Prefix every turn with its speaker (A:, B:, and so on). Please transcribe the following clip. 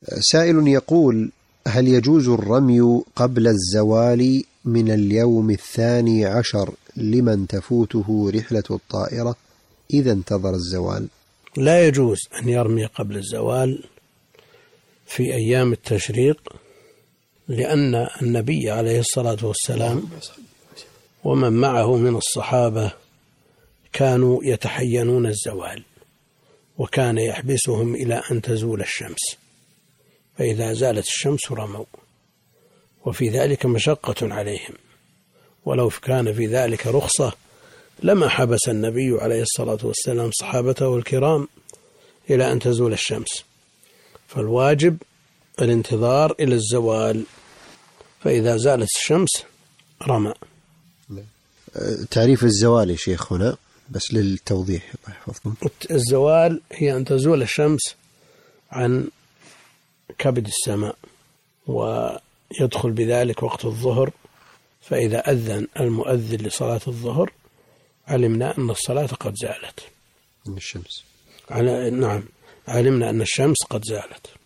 A: سائل يقول: هل يجوز الرمي قبل الزوال من اليوم 12 لمن تفوته رحلة الطائرة إذا انتظر الزوال؟
B: لا يجوز أن يرمي قبل الزوال في أيام التشريق، لأن النبي عليه الصلاة والسلام ومن معه من الصحابة كانوا يتحينون الزوال، وكان يحبسهم إلى أن تزول الشمس، فإذا زالت الشمس رموا، وفي ذلك مشقة عليهم، ولو كان في ذلك رخصة لما حبس النبي عليه الصلاة والسلام صحابته الكرام إلى أن تزول الشمس، فالواجب الانتظار إلى الزوال، فإذا زالت الشمس رمى.
A: تعريف الزوال يا شيخ هنا بس للتوضيح.
B: الزوال هي أن تزول الشمس عن كبد السماء، ويدخل بذلك وقت الظهر، فإذا أذن المؤذن لصلاة الظهر علمنا أن الصلاة قد زالت.
A: من الشمس.
B: نعم، علمنا أن الشمس قد زالت.